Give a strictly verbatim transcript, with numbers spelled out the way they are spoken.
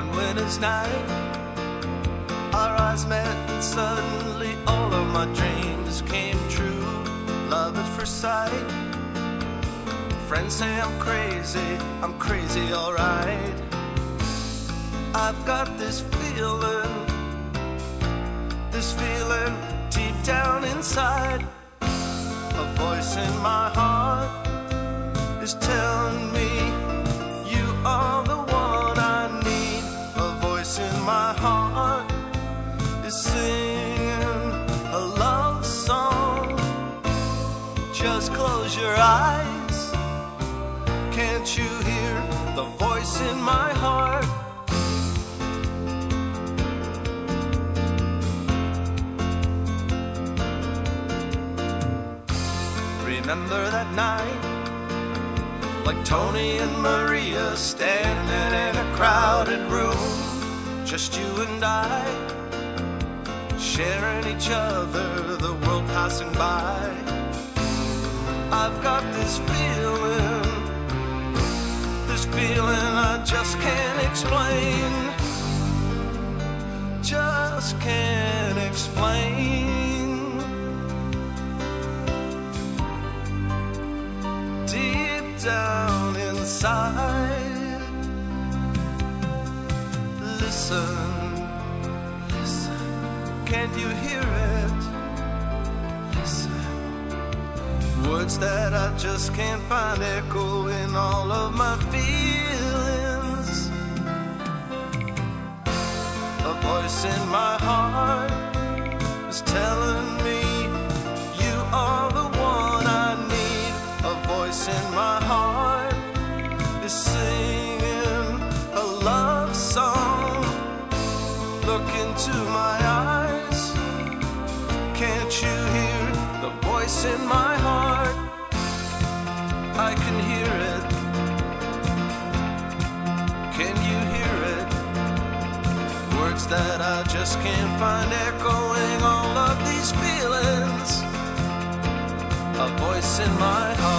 One winter's night, our eyes met and suddenly all of my dreams came true. Love at first sight. Friends say I'm crazy, I'm crazy alright. I've got this feeling, this feeling deep down inside. A voice in my heart is telling me you are the one I need. A voice in my heart is singing a love song. Just close your eyes. Can't you hear the voice in my heart? Remember that night, like Tony and Maria standing in a crowded room, just you and I, sharing each other, the world passing by. I've got this feeling, this feeling I just can't explain, just can't explain. Down inside, listen, listen, can you hear it? Listen, words that I just can't find echo in all of my feelings. A voice in my heart is telling me you are the one I need. A voice in my heart is singing a love song. Look into my eyes. Can't you hear the voice in my heart? I can hear it. Can you hear it? Words that I just can't find echoing all of these feelings. A voice in my heart.